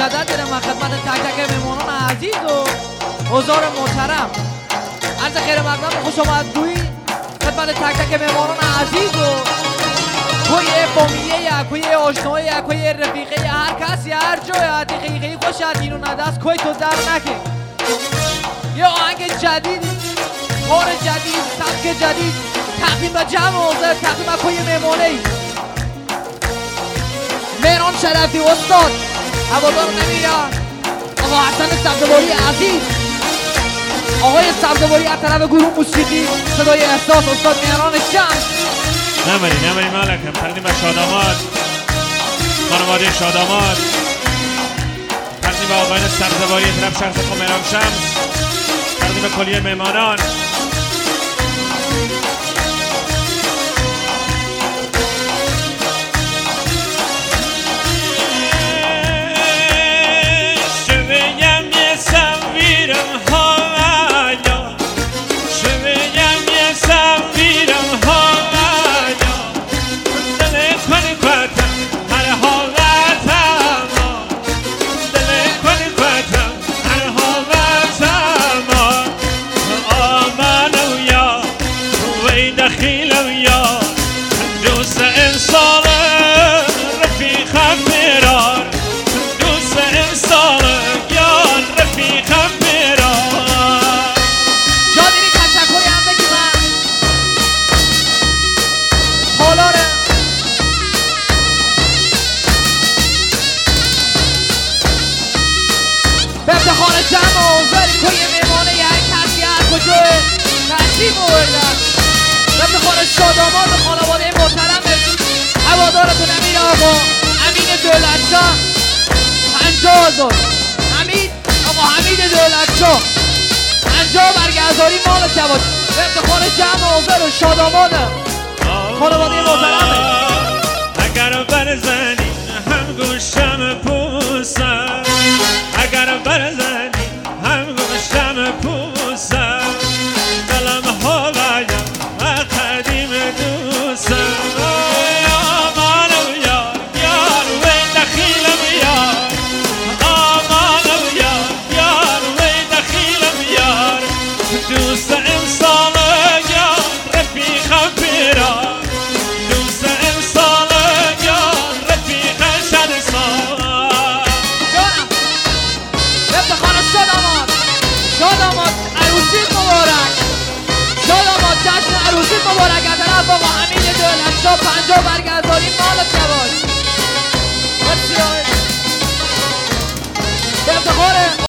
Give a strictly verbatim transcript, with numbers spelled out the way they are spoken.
مجدد دارم و خدمت تک تک مهمانان عزیز و حضار محترم عرض خیر مقدم خوش آمدگویی خدمت تک تک مهمانان عزیز و کوی فامیلیه کوی آشنایی کوی رفیقه هر کسی هر جای دقیقی خوش دین و ندست کوی تو در نکه یه آهنگ جدید کار جدید سبک جدید تقدیم به جمع حاضر تقدیم به کوی مهمانه مهران شرفی استاد هوادار نمیره آقا حسن سبزواری عزیز آقای سبزواری از طرف گروه موسیقی صدای احساس استاد مهران شمس نمری نمری مالکم تقدیم به شاداماد خانواده شاداماد تقدیم به آقایان سبزواری طرف شخص خود مهران شمس تقدیم به کلیه مهمانان شاداماد خانواده محترم هوادارتون امیر آقا امین دولتشاه پنجاه هزار حمید آقا حمید دولتشاه پنجاه برگرداری مال جواد به افتخار جمع حاضر و شاداماد خانواده محترم اگر برزنی هم گوشم